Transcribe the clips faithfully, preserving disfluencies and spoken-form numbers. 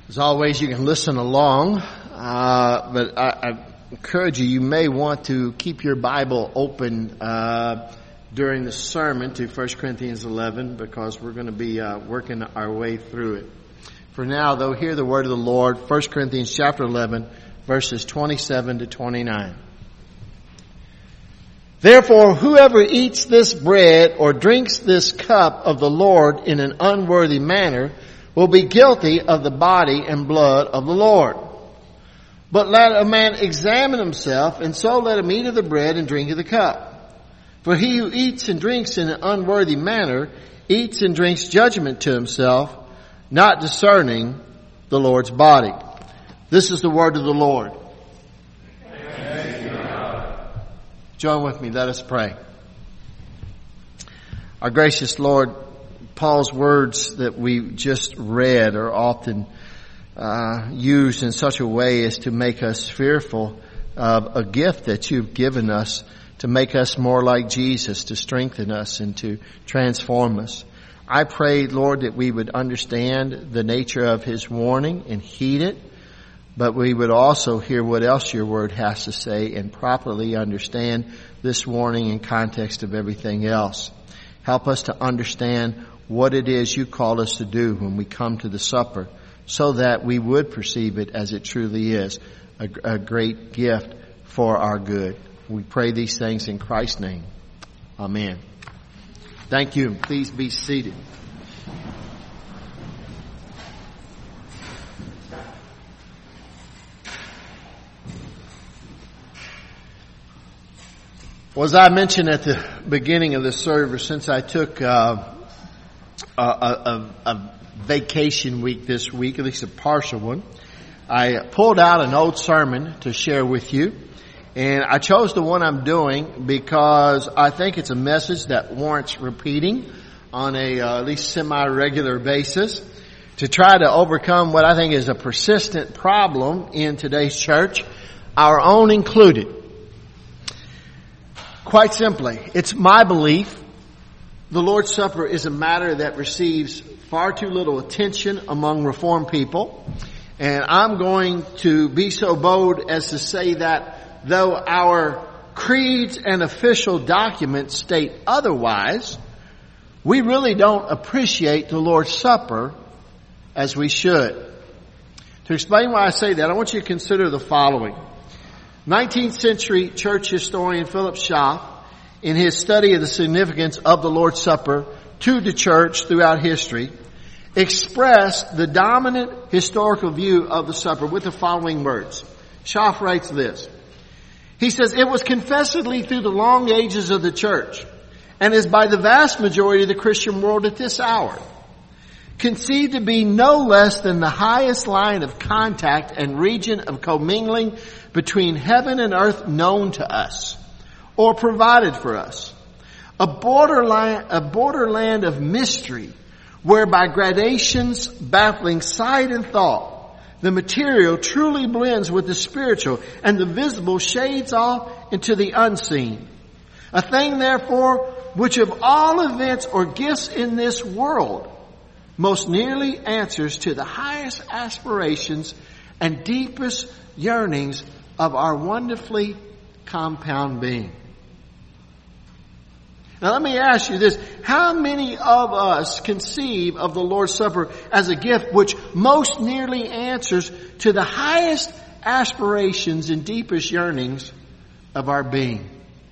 As always, you can listen along, uh, but I, I encourage you, you may want to keep your Bible open uh, during the sermon to First Corinthians eleven, because we're going to be uh, working our way through it. For now, though, hear the word of the Lord, First Corinthians chapter eleven, verses twenty-seven to twenty-nine. Therefore, whoever eats this bread or drinks this cup of the Lord in an unworthy manner will be guilty of the body and blood of the Lord. But let a man examine himself, and so let him eat of the bread and drink of the cup. For he who eats and drinks in an unworthy manner eats and drinks judgment to himself, not discerning the Lord's body. This is the word of the Lord. Join with me, let us pray. Our gracious Lord, Paul's words that we just read are often uh, used in such a way as to make us fearful of a gift that you've given us to make us more like Jesus, to strengthen us and to transform us. I pray, Lord, that we would understand the nature of his warning and heed it, but we would also hear what else your word has to say and properly understand this warning in context of everything else. Help us to understand what it is you call us to do when we come to the supper, so that we would perceive it as it truly is, a, a great gift for our good. We pray these things in Christ's name. Amen. Thank you. Please be seated. Well, as I mentioned at the beginning of the service, since I took uh, a, a, a vacation week this week, at least a partial one, I pulled out an old sermon to share with you. And I chose the one I'm doing because I think it's a message that warrants repeating on a uh, at least semi-regular basis to try to overcome what I think is a persistent problem in today's church, our own included. Quite simply, it's my belief the Lord's Supper is a matter that receives far too little attention among Reformed people. And I'm going to be so bold as to say that though our creeds and official documents state otherwise, we really don't appreciate the Lord's Supper as we should. To explain why I say that, I want you to consider the following. nineteenth century church historian Philip Schaff, in his study of the significance of the Lord's Supper to the church throughout history, expressed the dominant historical view of the supper with the following words. Schaff writes this. He says, "It was confessedly through the long ages of the church, and is by the vast majority of the Christian world at this hour, conceived to be no less than the highest line of contact and region of commingling between heaven and earth known to us, or provided for us. A borderline, a borderland of mystery, whereby gradations baffling sight and thought, the material truly blends with the spiritual, and the visible shades off into the unseen. A thing, therefore, which of all events or gifts in this world most nearly answers to the highest aspirations and deepest yearnings of our wonderfully compound being." Now let me ask you this. How many of us conceive of the Lord's Supper as a gift which most nearly answers to the highest aspirations and deepest yearnings of our being?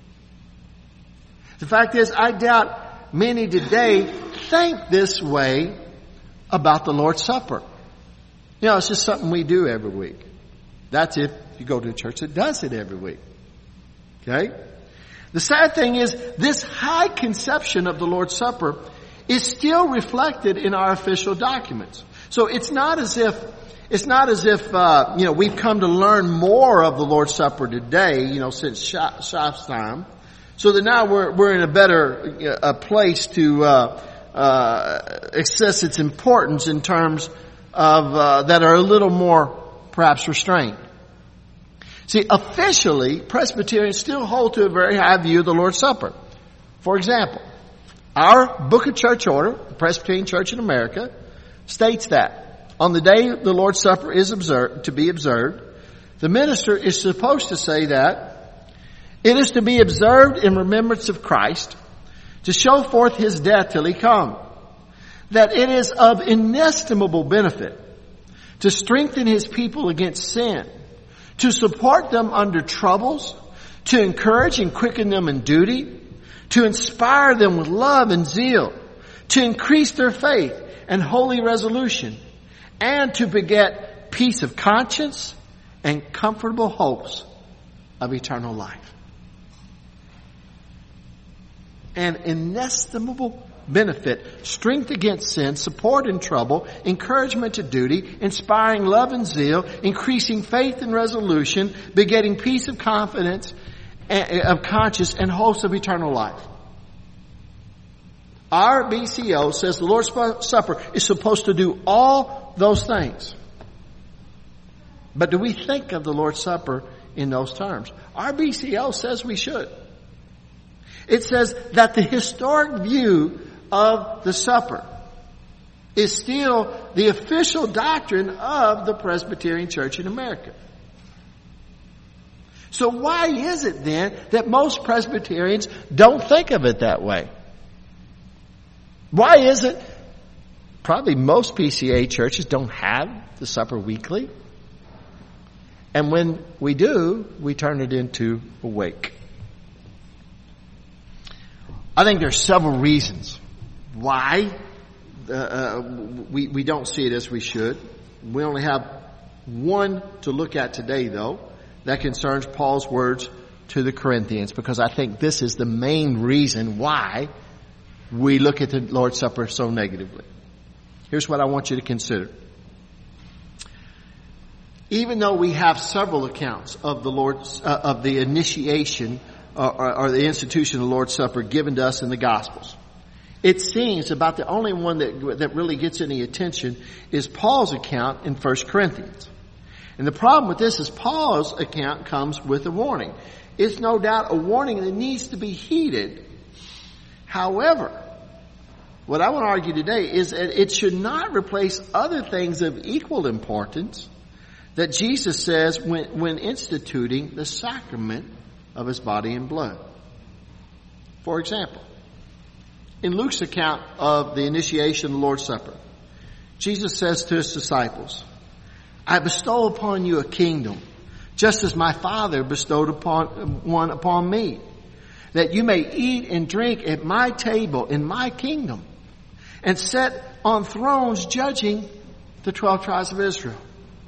The fact is, I doubt many today think this way about the Lord's Supper. You know, it's just something we do every week. That's if you go to a church that does it every week. Okay? The sad thing is, this high conception of the Lord's Supper is still reflected in our official documents. So it's not as if, it's not as if, uh, you know, we've come to learn more of the Lord's Supper today, you know, since Schaff's time. So that now we're, we're in a better uh, place to, uh, uh, assess its importance in terms of, uh, that are a little more perhaps restrained. See, officially, Presbyterians still hold to a very high view of the Lord's Supper. For example, our Book of Church Order, the Presbyterian Church in America, states that on the day the Lord's Supper is observed, to be observed, the minister is supposed to say that it is to be observed in remembrance of Christ, to show forth his death till he come, that it is of inestimable benefit to strengthen his people against sin, to support them under troubles, to encourage and quicken them in duty, to inspire them with love and zeal, to increase their faith and holy resolution, and to beget peace of conscience and comfortable hopes of eternal life. An inestimable benefit, strength against sin, support in trouble, encouragement to duty, inspiring love and zeal, increasing faith and resolution, begetting peace of confidence, of conscience, and hopes of eternal life. Our B C O says the Lord's Supper is supposed to do all those things. But do we think of the Lord's Supper in those terms? Our B C O says we should. It says that the historic view of the supper is still the official doctrine of the Presbyterian Church in America. So why is it then that most Presbyterians don't think of it that way? Why is it probably most P C A churches don't have the supper weekly? And when we do, we turn it into a wake. I think there are several reasons why uh, uh, we, we don't see it as we should. We only have one to look at today, though, that concerns Paul's words to the Corinthians, because I think this is the main reason why we look at the Lord's Supper so negatively. Here's what I want you to consider. Even though we have several accounts of the Lord's uh, of the initiation uh, or, or the institution of the Lord's Supper given to us in the Gospels, it seems about the only one that that really gets any attention is Paul's account in First Corinthians. And the problem with this is Paul's account comes with a warning. It's no doubt a warning that needs to be heeded. However, what I want to argue today is that it should not replace other things of equal importance that Jesus says when, when instituting the sacrament of his body and blood. For example, in Luke's account of the initiation of the Lord's Supper, Jesus says to his disciples, I bestow upon you a kingdom, just as my Father bestowed upon one upon me, that you may eat and drink at my table in my kingdom, and sit on thrones judging the twelve tribes of Israel.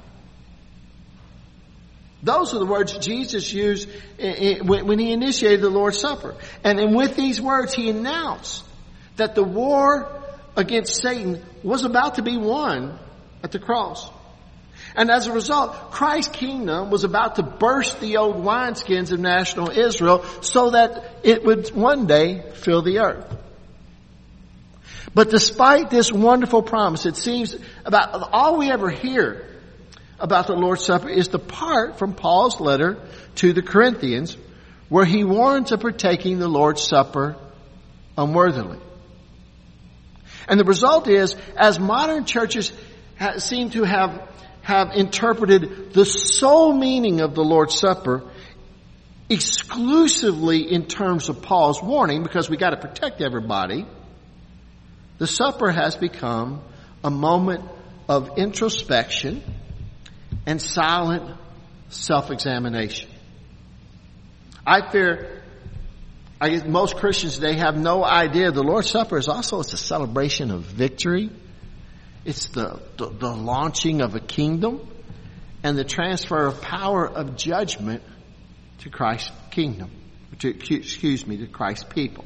Those are the words Jesus used when he initiated the Lord's Supper. And then with these words, he announced that the war against Satan was about to be won at the cross. And as a result, Christ's kingdom was about to burst the old wineskins of national Israel so that it would one day fill the earth. But despite this wonderful promise, it seems about all we ever hear about the Lord's Supper is the part from Paul's letter to the Corinthians where he warns of partaking the Lord's Supper unworthily. And the result is, as modern churches ha- seem to have, have interpreted the sole meaning of the Lord's Supper exclusively in terms of Paul's warning, because we got to protect everybody, the supper has become a moment of introspection and silent self-examination. I fear, I guess most Christians today have no idea the Lord's Supper is also it's a celebration of victory. It's the, the, the launching of a kingdom and the transfer of power of judgment to Christ's kingdom. To, excuse me, to Christ's people.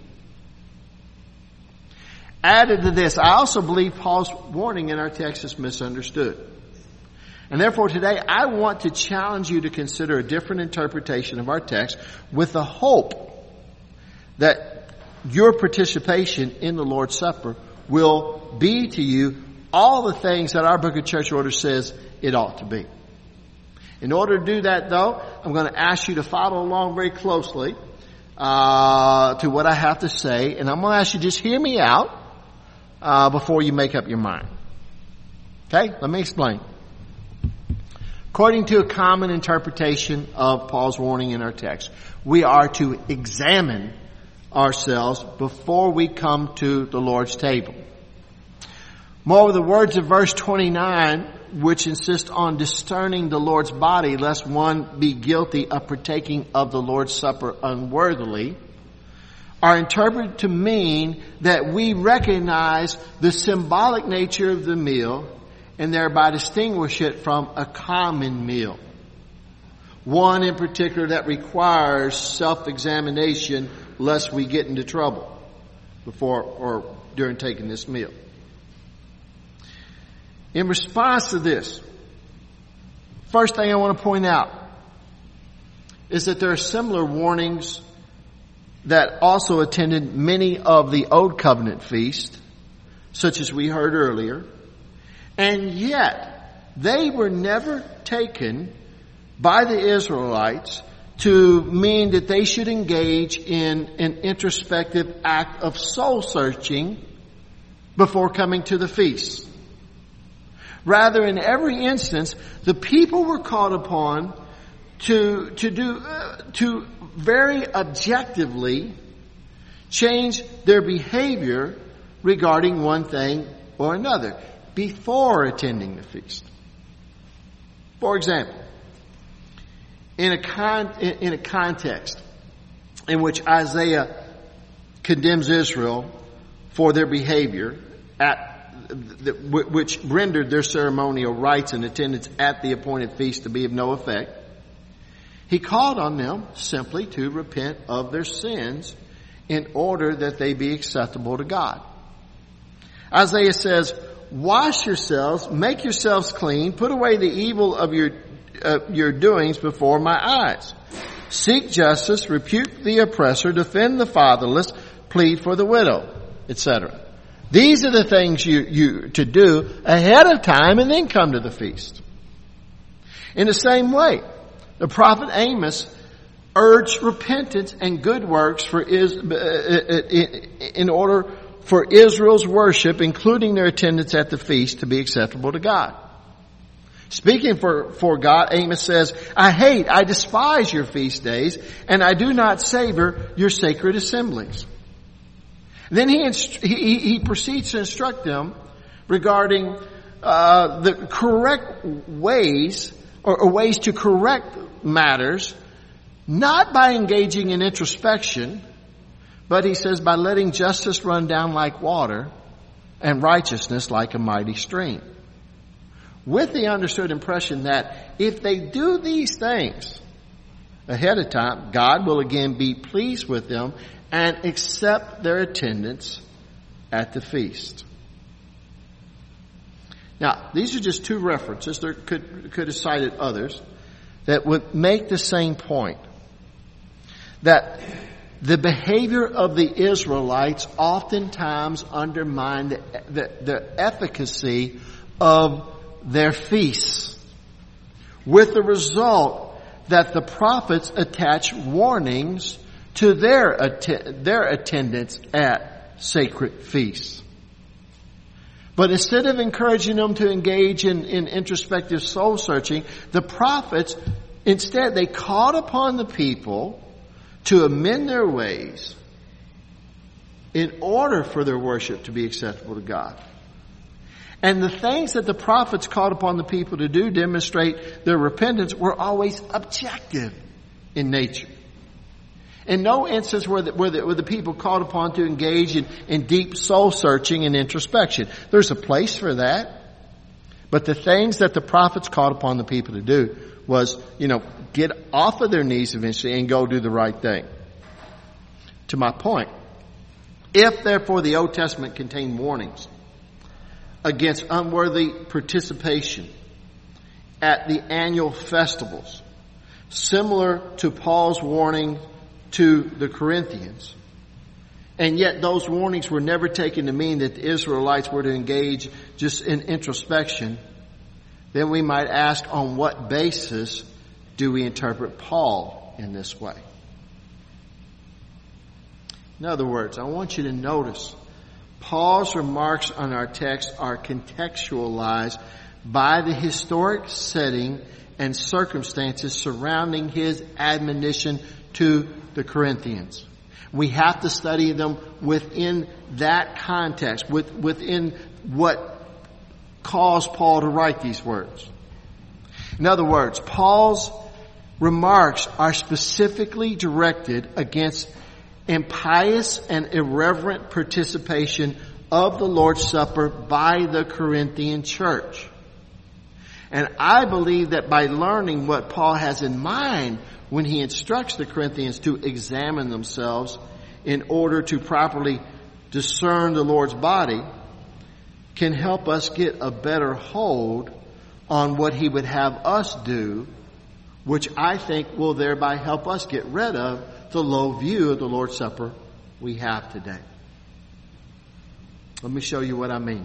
Added to this, I also believe Paul's warning in our text is misunderstood. And therefore today I want to challenge you to consider a different interpretation of our text with the hope that your participation in the Lord's Supper will be to you all the things that our Book of Church Order says it ought to be. In order to do that, though, I'm going to ask you to follow along very closely uh, to what I have to say, and I'm going to ask you to just hear me out uh, before you make up your mind. Okay, let me explain. According to a common interpretation of Paul's warning in our text, we are to examine ourselves before we come to the Lord's table. Moreover, the words of verse twenty-nine, which insist on discerning the Lord's body, lest one be guilty of partaking of the Lord's Supper unworthily, are interpreted to mean that we recognize the symbolic nature of the meal and thereby distinguish it from a common meal. One in particular that requires self-examination lest we get into trouble before or during taking this meal. In response to this, first thing I want to point out is that there are similar warnings that also attended many of the Old Covenant feasts, such as we heard earlier, and yet they were never taken by the Israelites to mean that they should engage in an introspective act of soul searching before coming to the feast. Rather, in every instance, the people were called upon to to do uh, to very objectively change their behavior regarding one thing or another before attending the feast. For example, in a con in, in a context in which Isaiah condemns Israel for their behavior at the, which rendered their ceremonial rites and attendance at the appointed feast to be of no effect, he called on them simply to repent of their sins in order that they be acceptable to God. Isaiah says, "Wash yourselves, make yourselves clean, put away the evil of your uh, your doings before my eyes. Seek justice, rebuke the oppressor, defend the fatherless, plead for the widow," et cetera. These are the things you, you to do ahead of time and then come to the feast. In the same way, the prophet Amos urged repentance and good works for is, in order for Israel's worship, including their attendance at the feast, to be acceptable to God. Speaking for, for God, Amos says, "I hate, I despise your feast days, and I do not savor your sacred assemblies." Then he, inst- he, he proceeds to instruct them regarding uh, the correct ways or, or ways to correct matters, not by engaging in introspection, but he says by letting justice run down like water and righteousness like a mighty stream. With the understood impression that if they do these things ahead of time, God will again be pleased with them and accept their attendance at the feast. Now, these are just two references. There could, could have cited others that would make the same point. That the behavior of the Israelites oftentimes undermined the, the, the efficacy of their feasts, with the result that the prophets attach warnings to their att- their attendance at sacred feasts. But instead of encouraging them to engage in, in introspective soul searching, the prophets, instead, they called upon the people to amend their ways in order for their worship to be acceptable to God. And the things that the prophets called upon the people to do demonstrate their repentance were always objective in nature. In no instance were the, were the, were the people called upon to engage in, in deep soul searching and introspection. There's a place for that. But the things that the prophets called upon the people to do was, you know, get off of their knees eventually and go do the right thing. To my point, if therefore the Old Testament contained warnings against unworthy participation at the annual festivals, similar to Paul's warning to the Corinthians, and yet those warnings were never taken to mean that the Israelites were to engage just in introspection, then we might ask, on what basis do we interpret Paul in this way? In other words, I want you to notice Paul's remarks on our text are contextualized by the historic setting and circumstances surrounding his admonition to the Corinthians. We have to study them within that context, with, within what caused Paul to write these words. In other words, Paul's remarks are specifically directed against impious and irreverent participation of the Lord's Supper by the Corinthian church. And I believe that by learning what Paul has in mind when he instructs the Corinthians to examine themselves in order to properly discern the Lord's body, can help us get a better hold on what he would have us do, which I think will thereby help us get rid of the low view of the Lord's Supper we have today. Let me show you what I mean.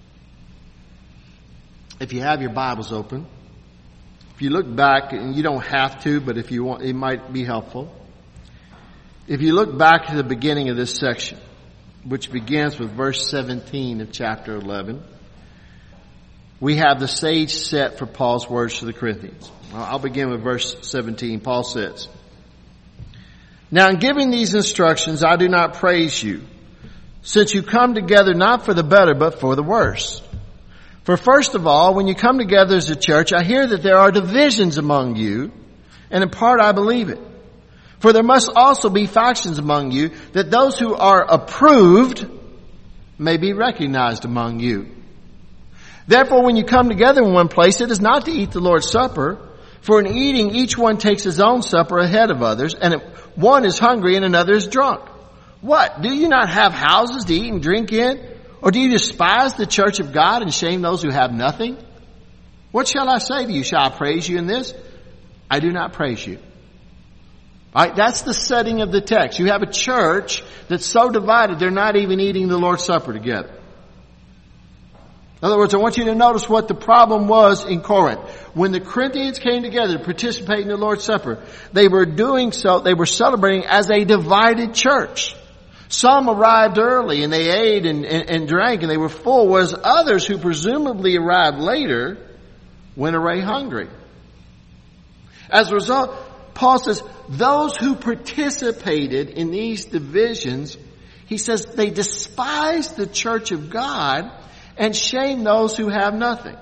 If you have your Bibles open, if you look back, and you don't have to, but if you want, it might be helpful. If you look back to the beginning of this section, which begins with verse seventeen of chapter eleven, we have the stage set for Paul's words to the Corinthians. I'll begin with verse seventeen. Paul says, "Now in giving these instructions, I do not praise you, since you come together not for the better, but for the worse. For first of all, when you come together as a church, I hear that there are divisions among you, and in part I believe it. For there must also be factions among you, that those who are approved may be recognized among you. Therefore, when you come together in one place, it is not to eat the Lord's Supper, for in eating each one takes his own supper ahead of others, and one is hungry and another is drunk. What? Do you not have houses to eat and drink in? Or do you despise the church of God and shame those who have nothing? What shall I say to you? Shall I praise you in this? I do not praise you." All right, that's the setting of the text. You have a church that's so divided they're not even eating the Lord's Supper together. In other words, I want you to notice what the problem was in Corinth. When the Corinthians came together to participate in the Lord's Supper, they were doing so, they were celebrating as a divided church. Some arrived early and they ate and, and, and drank and they were full, whereas others who presumably arrived later went away hungry. As a result, Paul says, those who participated in these divisions, he says they despised the church of God and shame those who have nothing.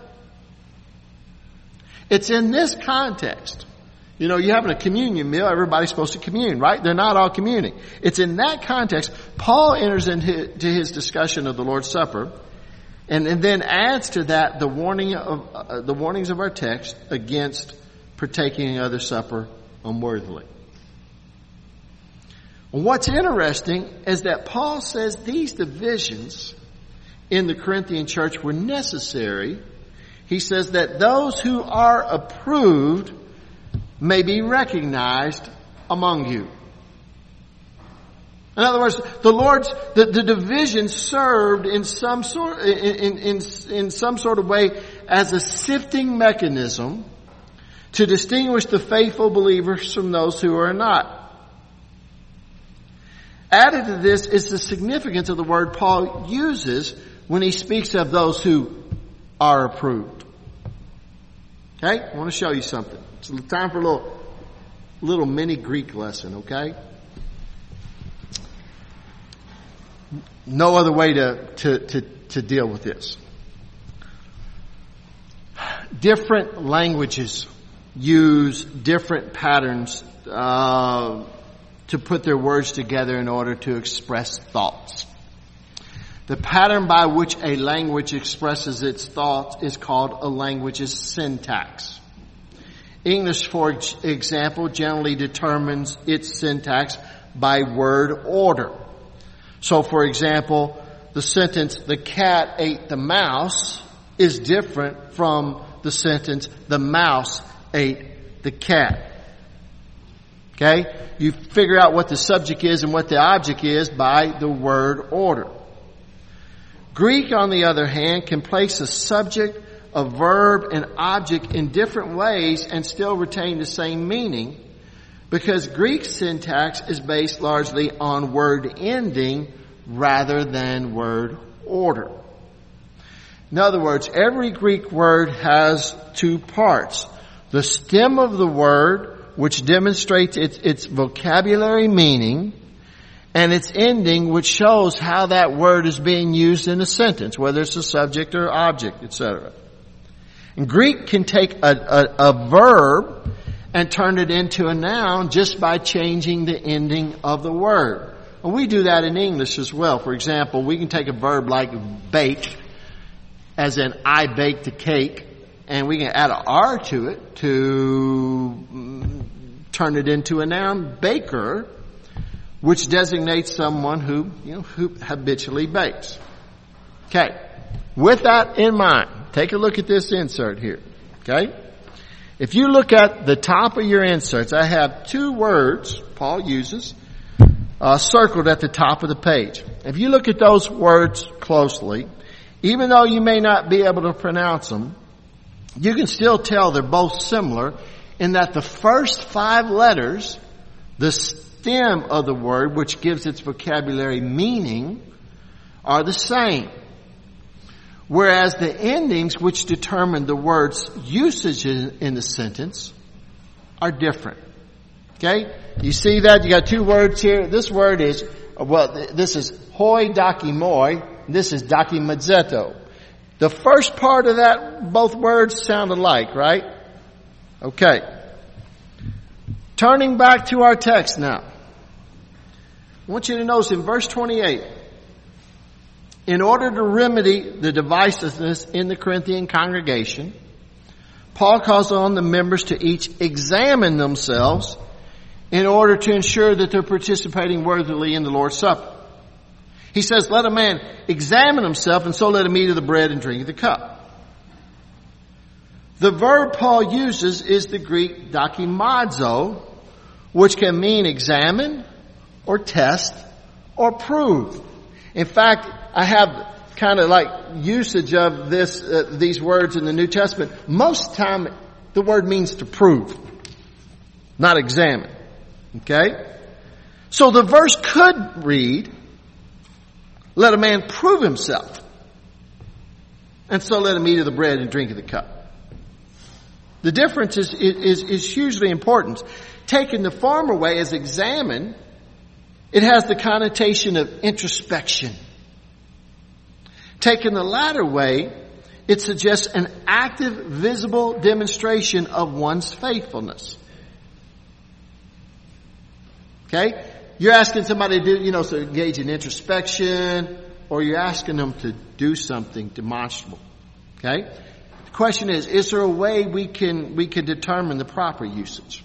It's in this context. You know, you're having a communion meal, everybody's supposed to commune, right? They're not all communing. It's in that context, Paul enters into to his discussion of the Lord's Supper, and, and then adds to that the warning of uh, the warnings of our text against partaking of the supper unworthily. What's interesting is that Paul says these divisions in the Corinthian church were necessary. He says that those who are approved may be recognized among you. In other words, the Lord's the, the division served in some sort in, in in some sort of way as a sifting mechanism to distinguish the faithful believers from those who are not. Added to this is the significance of the word Paul uses when he speaks of those who are approved. Okay? I want to show you something. It's time for a little, little mini Greek lesson, okay? No other way to, to, to, to deal with this. Different languages use different patterns uh, to put their words together in order to express thoughts. The pattern by which a language expresses its thoughts is called a language's syntax. English, for example, generally determines its syntax by word order. So, for example, the sentence, "the cat ate the mouse," is different from the sentence, "the mouse ate the cat." Okay? You figure out what the subject is and what the object is by the word order. Greek, on the other hand, can place a subject, a verb, and object in different ways and still retain the same meaning, because Greek syntax is based largely on word ending rather than word order. In other words, every Greek word has two parts. The stem of the word, which demonstrates its, its vocabulary meaning, and its ending, which shows how that word is being used in a sentence, whether it's a subject or object, et cetera. And Greek can take a, a, a verb and turn it into a noun just by changing the ending of the word. And we do that in English as well. For example, we can take a verb like bake, as in I baked a cake, and we can add an R to it to mm, turn it into a noun, baker, which designates someone who, you know, who habitually bakes. Okay. With that in mind, take a look at this insert here. Okay. If you look at the top of your inserts, I have two words Paul uses uh, circled at the top of the page. If you look at those words closely, even though you may not be able to pronounce them, you can still tell they're both similar in that the first five letters, the stem of the word, which gives its vocabulary meaning, are the same. Whereas the endings, which determine the word's usage in the sentence, are different. Okay? You see that? You got two words here. This word is, well, this is hoi dakimoi. This is dakimazzeto. The first part of that, both words sound alike, right? Okay. Turning back to our text now. I want you to notice in verse twenty-eight, in order to remedy the divisiveness in the Corinthian congregation, Paul calls on the members to each examine themselves in order to ensure that they're participating worthily in the Lord's Supper. He says, let a man examine himself, and so let him eat of the bread and drink of the cup. The verb Paul uses is the Greek dakimazo, which can mean examine or test or prove. In fact, I have kind of like usage of this, uh, these words in the New Testament. Most of the time, the word means to prove, not examine. Okay? So the verse could read, let a man prove himself, and so let him eat of the bread and drink of the cup. The difference is, is, is hugely important. Taking the former way as examine, it has the connotation of introspection. Taken the latter way, it suggests an active, visible demonstration of one's faithfulness. Okay? You're asking somebody to do, you know, to engage in introspection, or you're asking them to do something demonstrable. Okay? The question is, is there a way we can, we can determine the proper usage?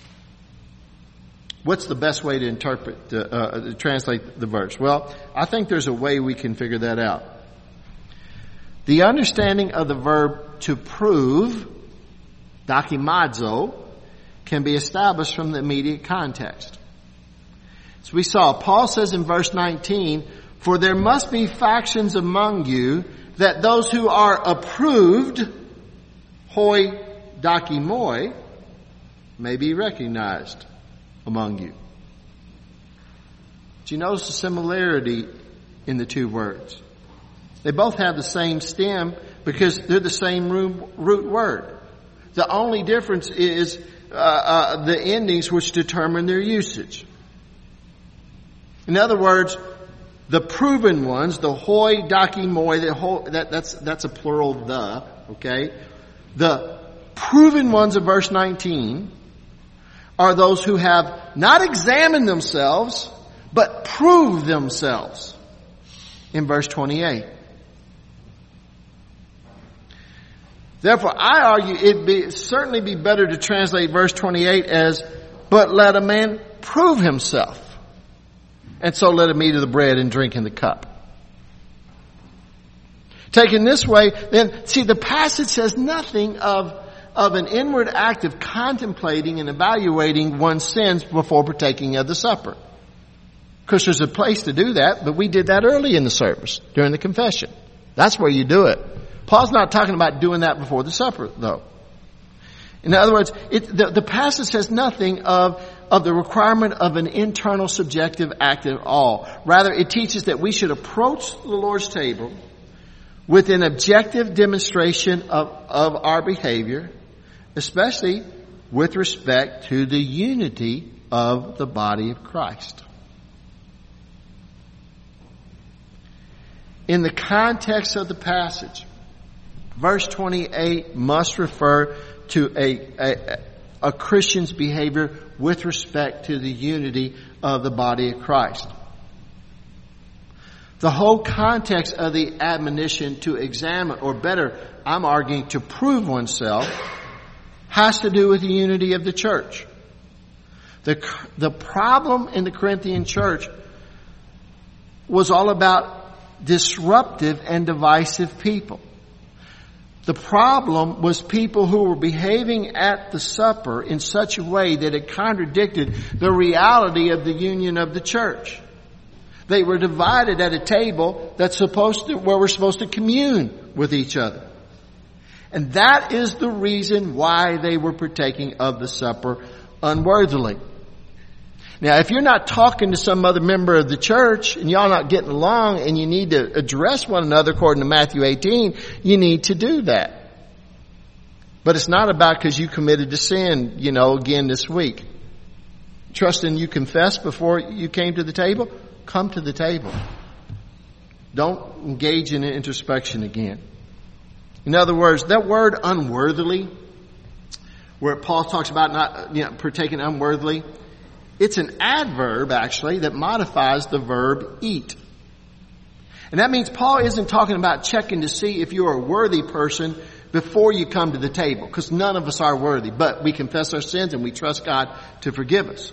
What's the best way to interpret, uh, uh, to translate the verse? Well, I think there's a way we can figure that out. The understanding of the verb to prove, dakimazo, can be established from the immediate context. As we saw, Paul says in verse nineteen, for there must be factions among you, that those who are approved, hoi dakimoi, may be recognized among you. Do you notice the similarity in the two words? They both have the same stem because they're the same root word. The only difference is uh, uh, the endings which determine their usage. In other words, the proven ones, the hoi dakimoi, the whole, that, that's that's a plural the, okay? The proven ones of verse nineteen are those who have not examined themselves, but proved themselves in verse twenty-eight. Therefore, I argue it'd be, certainly be better to translate verse twenty-eight as, but let a man prove himself, and so let him eat of the bread and drink in the cup. Taken this way, then, see, the passage says nothing of, of an inward act of contemplating and evaluating one's sins before partaking of the supper. Of course, there's a place to do that, but we did that early in the service, during the confession. That's where you do it. Paul's not talking about doing that before the supper, though. In other words, it, the, the passage says nothing of, of the requirement of an internal subjective act at all. Rather, it teaches that we should approach the Lord's table with an objective demonstration of, of our behavior, especially with respect to the unity of the body of Christ. In the context of the passage, verse twenty-eight must refer to a, a, a Christian's behavior with respect to the unity of the body of Christ. The whole context of the admonition to examine, or better, I'm arguing to prove oneself, has to do with the unity of the church. The, the problem in the Corinthian church was all about disruptive and divisive people. The problem was people who were behaving at the supper in such a way that it contradicted the reality of the union of the church. They were divided at a table that's supposed to, where we're supposed to commune with each other. And that is the reason why they were partaking of the supper unworthily. Now, if you're not talking to some other member of the church and y'all not getting along and you need to address one another according to Matthew eighteen, you need to do that. But it's not about because you committed to sin, you know, again this week. Trusting you confessed before you came to the table, come to the table. Don't engage in introspection again. In other words, that word unworthily, where Paul talks about not, you know, partaking unworthily, it's an adverb, actually, that modifies the verb eat. And that means Paul isn't talking about checking to see if you're a worthy person before you come to the table, because none of us are worthy, but we confess our sins and we trust God to forgive us.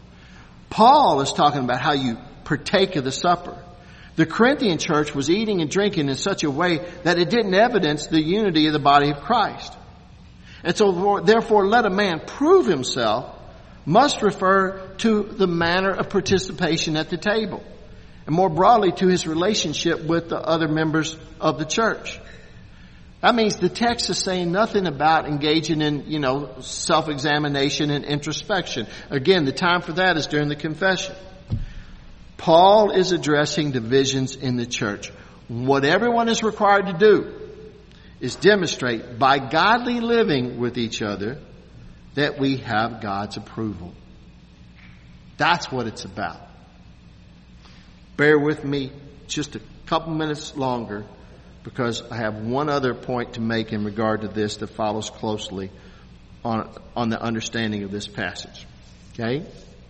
Paul is talking about how you partake of the supper. The Corinthian church was eating and drinking in such a way that it didn't evidence the unity of the body of Christ. And so, therefore, let a man prove himself must refer to the manner of participation at the table, and more broadly to his relationship with the other members of the church. That means the text is saying nothing about engaging in, you know, self-examination and introspection. Again, the time for that is during the confession. Paul is addressing divisions in the church. What everyone is required to do is demonstrate by godly living with each other that we have God's approval. That's what it's about. Bear with me just a couple minutes longer, because I have one other point to make in regard to this that follows closely on, on the understanding of this passage. Okay?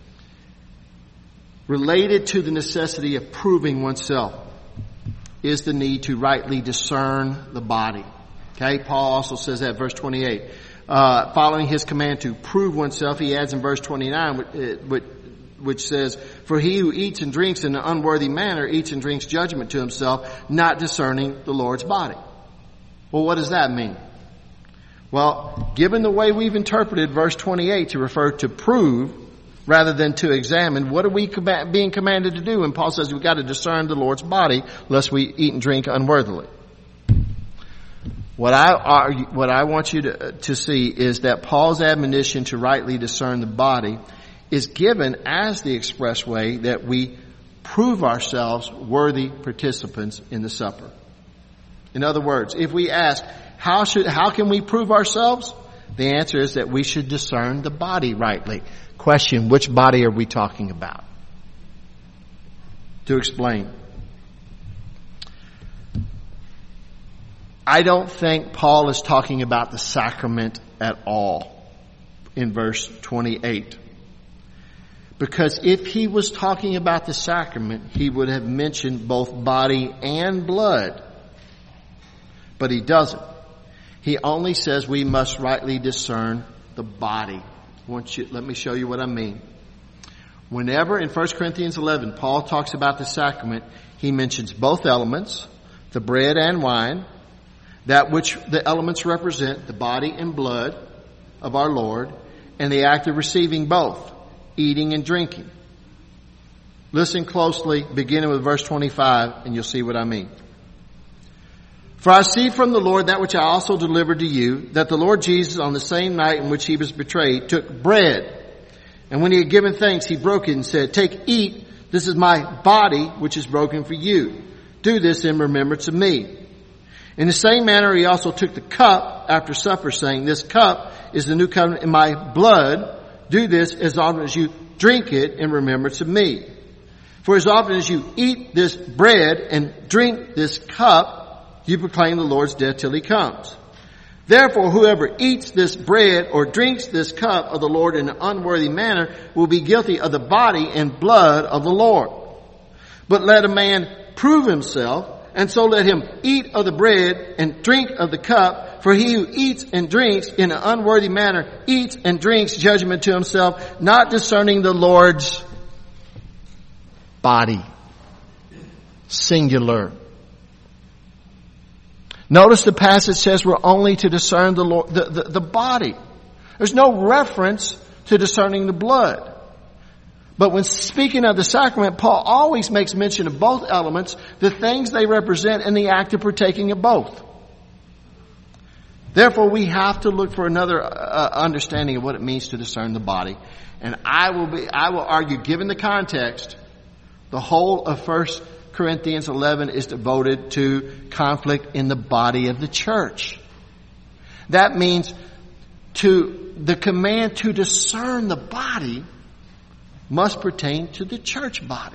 Related to the necessity of proving oneself is the need to rightly discern the body. Okay? Paul also says that, verse twenty-eight. Uh, following his command to prove oneself, he adds in verse twenty-nine, which, which says, "For he who eats and drinks in an unworthy manner eats and drinks judgment to himself, not discerning the Lord's body." Well, what does that mean? Well, given the way we've interpreted verse twenty-eight to refer to prove rather than to examine, what are we being commanded to do? And Paul says we've got to discern the Lord's body lest we eat and drink unworthily. What I argue, what I want you to, to see is that Paul's admonition to rightly discern the body is given as the express way that we prove ourselves worthy participants in the supper. In other words, if we ask, how should, how can we prove ourselves? The answer is that we should discern the body rightly. Question, which body are we talking about? To explain. I don't think Paul is talking about the sacrament at all in verse twenty-eight. Because if he was talking about the sacrament, he would have mentioned both body and blood. But he doesn't. He only says we must rightly discern the body. I want you, let me show you what I mean. Whenever in First Corinthians eleven, Paul talks about the sacrament, he mentions both elements, the bread and wine, that which the elements represent, the body and blood of our Lord, and the act of receiving both, eating and drinking. Listen closely, beginning with verse twenty-five, and you'll see what I mean. For I see from the Lord that which I also delivered to you, that the Lord Jesus, on the same night in which he was betrayed, took bread. And when he had given thanks, he broke it and said, "Take, eat. This is my body, which is broken for you. Do this in remembrance of me." In the same manner, he also took the cup after supper, saying, "This cup is the new covenant in my blood. Do this as often as you drink it in remembrance of me. For as often as you eat this bread and drink this cup, you proclaim the Lord's death till he comes. Therefore, whoever eats this bread or drinks this cup of the Lord in an unworthy manner will be guilty of the body and blood of the Lord. But let a man prove himself, and so let him eat of the bread and drink of the cup. For he who eats and drinks in an unworthy manner eats and drinks judgment to himself, not discerning the Lord's body." Singular. Notice the passage says we're only to discern the, Lord, the, the, the body. There's no reference to discerning the blood. But when speaking of the sacrament, Paul always makes mention of both elements, the things they represent, and the act of partaking of both. Therefore, we have to look for another uh, understanding of what it means to discern the body. And I will be, I will argue, given the context, the whole of First Corinthians eleven is devoted to conflict in the body of the church. That means to the command to discern the body must pertain to the church body.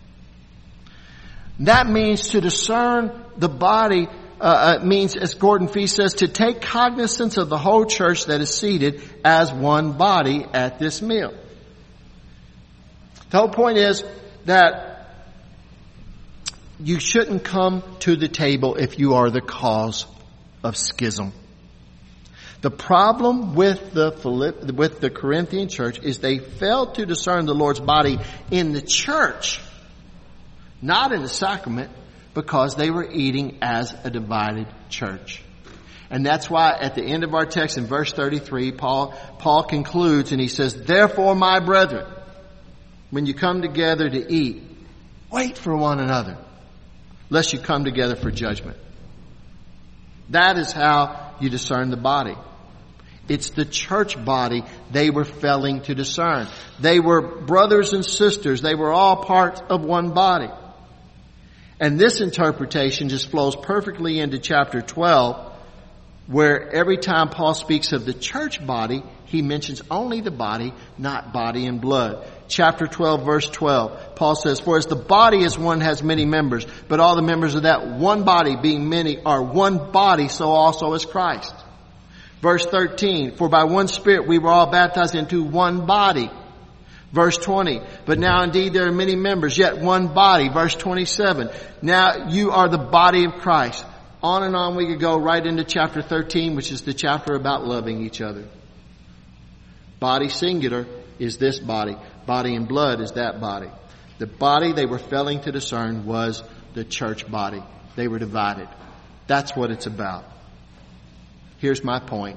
That means to discern the body uh, means, as Gordon Fee says, to take cognizance of the whole church that is seated as one body at this meal. The whole point is that you shouldn't come to the table if you are the cause of schism. The problem with the Philipp, with the Corinthian church is they failed to discern the Lord's body in the church, not in the sacrament, because they were eating as a divided church. And that's why at the end of our text in verse thirty-three, Paul, Paul concludes and he says, "Therefore, my brethren, when you come together to eat, wait for one another, lest you come together for judgment." That is how you discern the body. It's the church body they were failing to discern. They were brothers and sisters. They were all parts of one body. And this interpretation just flows perfectly into chapter twelve, where every time Paul speaks of the church body, he mentions only the body, not body and blood. Chapter twelve, verse twelve, Paul says, "For as the body is one has many members, but all the members of that one body, being many, are one body, so also is Christ." Verse thirteen, "For by one Spirit we were all baptized into one body." Verse twenty, "But now indeed there are many members, yet one body." Verse twenty-seven, "Now you are the body of Christ." On and on we could go right into chapter thirteen, which is the chapter about loving each other. Body singular is this body. Body and blood is that body. The body they were failing to discern was the church body. They were divided. That's what it's about. Here's my point.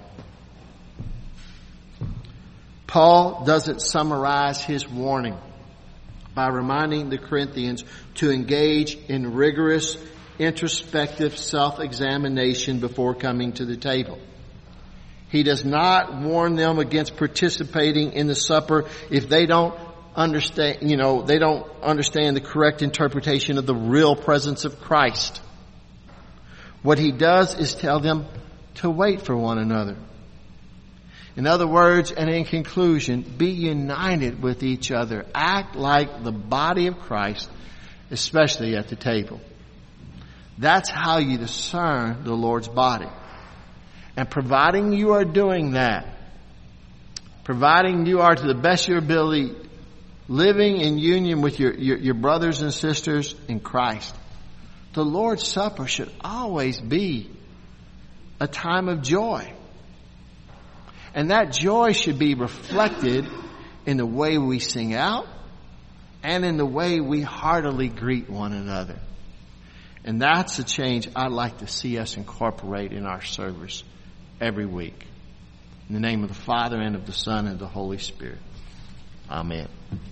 Paul doesn't summarize his warning by reminding the Corinthians to engage in rigorous, introspective self-examination before coming to the table. He does not warn them against participating in the supper if they don't understand, you know, they don't understand the correct interpretation of the real presence of Christ. What he does is tell them to wait for one another. In other words, and in conclusion, be united with each other. Act like the body of Christ, especially at the table. That's how you discern the Lord's body. And providing you are doing that, providing you are to the best of your ability living in union with your, your, your brothers and sisters in Christ, the Lord's Supper should always be a time of joy. And that joy should be reflected in the way we sing out and in the way we heartily greet one another. And that's a change I'd like to see us incorporate in our service every week. In the name of the Father, and of the Son, and of the Holy Spirit. Amen.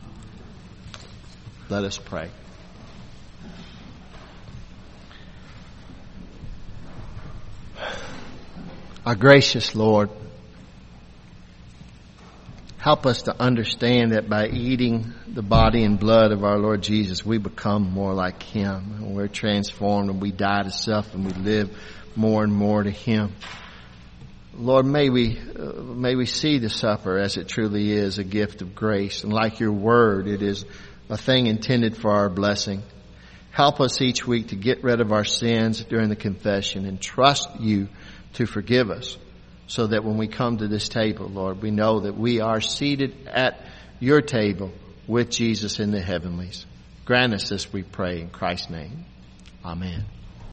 Let us pray. Our gracious Lord, help us to understand that by eating the body and blood of our Lord Jesus, we become more like Him. And we're transformed and we die to self and we live more and more to Him. Lord, may we, uh, may we see the supper as it truly is, a gift of grace. And like your word, it is a thing intended for our blessing. Help us each week to get rid of our sins during the confession and trust you to forgive us, so that when we come to this table, Lord, we know that we are seated at your table with Jesus in the heavenlies. Grant us this, we pray, in Christ's name. Amen.